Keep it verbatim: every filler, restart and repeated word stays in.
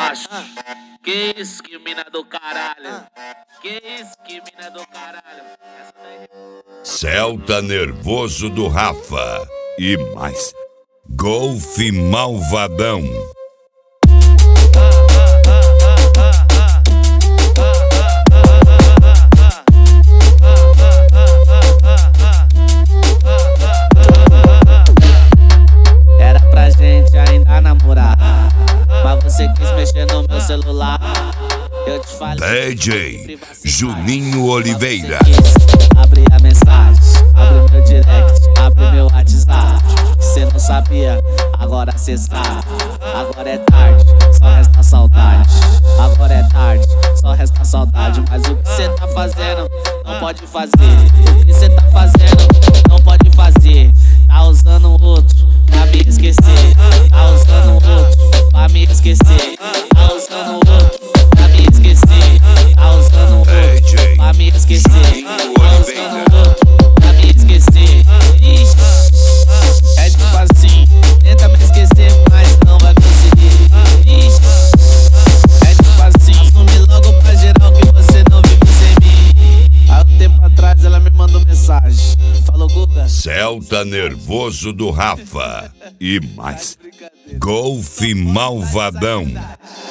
baixo. Que isso, que mina do caralho. Que isso, que mina do caralho. Essa daí... Celta nervoso do Rafa e mais Golfe malvadão. Era pra gente ainda namorar, mas você quis mexer no meu celular. Eu te falei. D J Juninho Oliveira. Abre a mensagem, abre meu direct, abre meu WhatsApp. Cê não sabia, agora cê sabe. Agora é tarde, só resta saudade. Agora é tarde, só resta saudade. Mas o que cê tá fazendo, não pode fazer. O que cê tá fazendo, não pode fazer. Tá usando outro pra me esquecer. Tá usando outro pra me esquecer. Tá usando outro pra me esquecer. Tá usando outro pra me esquecer. Tá usando outro pra me esquecer. Ixi, é tipo assim, tenta me esquecer, mas não vai conseguir. Ixi, é tipo assim, assume logo pra geral que você não vive sem mim. Há um tempo atrás ela me mandou mensagem, falou: Guga, Celta nervoso do Rafa e mais Golfe malvadão.